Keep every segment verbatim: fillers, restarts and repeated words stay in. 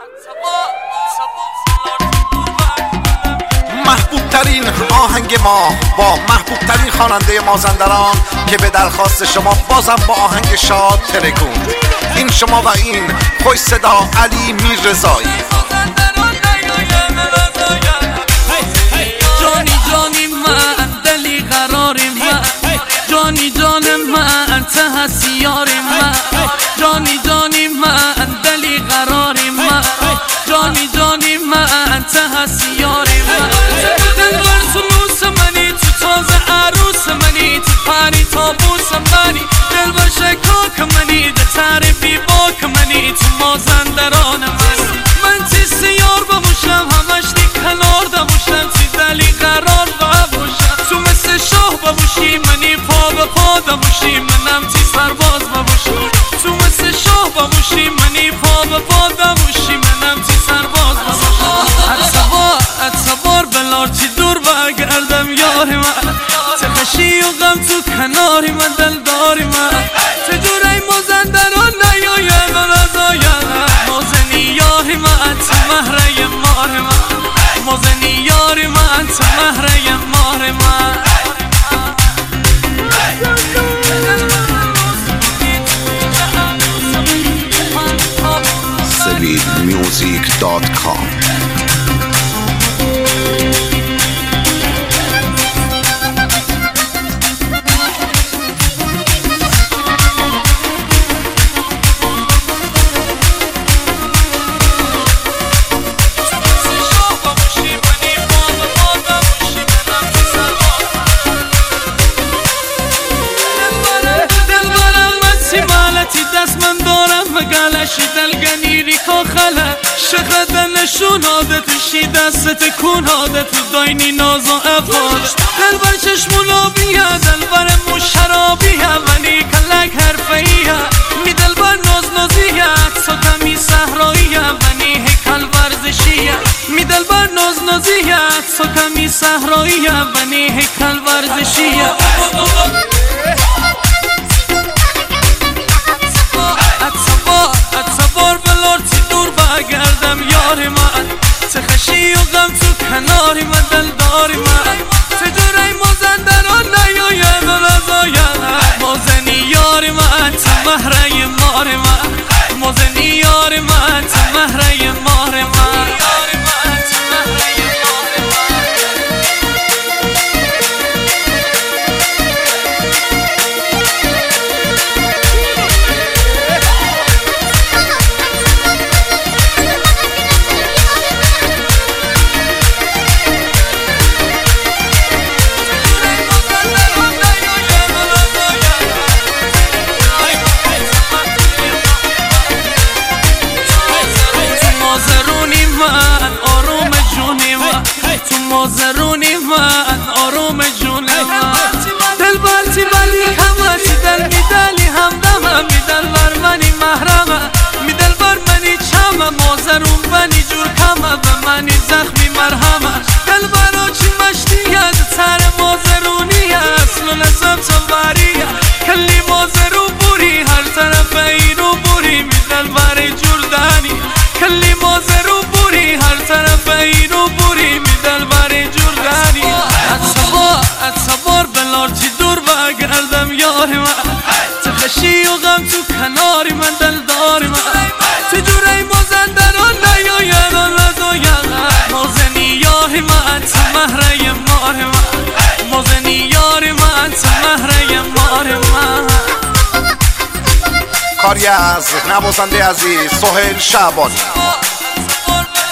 محبوب ترین آهنگ ما با محبوب ترین خواننده مازندران که به درخواست شما بازم با آهنگ شاد تلگون. این شما و این خوش صدا علی میررضایی. جانی جانی من دلی قراری من، جانی جان من ته هستی یاری من، جانی جانی من دلی قراری من، جانی جانی من ته هستی یاری من. دلبر سنوس منی تو تازه عروس منی، تو پری تابوس منی، دلبر شکاک منی، ده تعریفی باک منی، تو مازندران من. من تی سیار بموشم همش دی کنار دموشم، تی دلی قرار بموشم، تو مثل شاه بموشی منی پا به پا دموشی، منم تی سرباز بموشم، تو مثل شاه بموشی منی پا به پا دموشی، منم تی سرباز بموشم. اتبار اتبار بلار چی دور بگردم یاری من، تخشی و غم تو کناری من، دلداری من، چجوری مازندران نیاید و نزاید، مازنی یاری من تو مهره مار من، مازنی یاری من تو مهره مار من. سوید میوزیک دات کام. مگالشی دلگنیری که خله شخد نشوناده توشی دست کوناده تو داینی ناز و افاده، دلبر چشمونا بیه دلبر مشرابیه ولی کلک حرفیه، می دلبر ناز نازیه سکمی صحراییه ولی هیکل ورزشیه، می دلبر ناز نازیه سکمی صحراییه ولی هیکل ورزشیه. گردم یاری من، تخشی و غم تو کناری من، دلداری من، چجوری مازندران نیاید و نزاید، مازنی یاری من تو مهره مار من، مازنی یاری من تو مهره مار من. مازرونی من آروم جونی من، دل بالتی ولی همه تی دل می دلی همدمه، می دل بر منی محرمه، می دل بر منی چمه، مازرون بنی جور کمه به منی زخمی مرهمه، دل برا چی مشتیه تر مازرونیه، اصل و نسب چنبریه کلی مازرون بوری هر طرف ایرو بوری، می دل بر جور دنی کلی مازرون بوری هر طرف ایرو بوری، می دل بر جردانی. اتبار اتبار بلار چی دور بگردم یاری من، تخشی و غم تو کناری من، دلداری من، چجوری مازندران نیاید و نزاید، مازنی یاری من تو مهره مار من، مازنی یاری من تو مهره مار من. کاری از نوازنده عزیز سهیل شعبانی،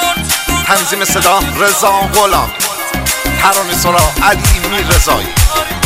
تنظیم صدا رضا غلام، ترانه سرا علی میررضایی.